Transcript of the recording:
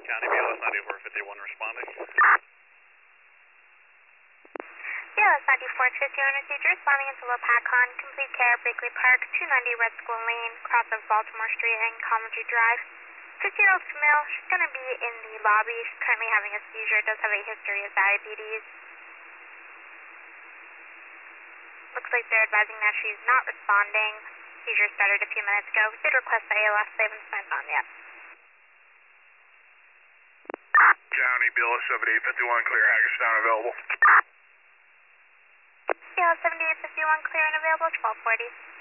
County BLS 9451 responding. BLS 9451 received responding into Lopakon, complete care, Bakley Park, 290 Red School Lane, cross of Baltimore Street and Coventry Drive. 15-year-old female, she's going to be in the lobby. She's currently having a seizure, does have a history of diabetes. Looks like they're advising that she's not responding. Seizure started a few minutes ago. We did request the ALS, they haven't signed on yet. County BLS 7851 clear, Hagerstown available. BLS 7851 clear and available, 1240.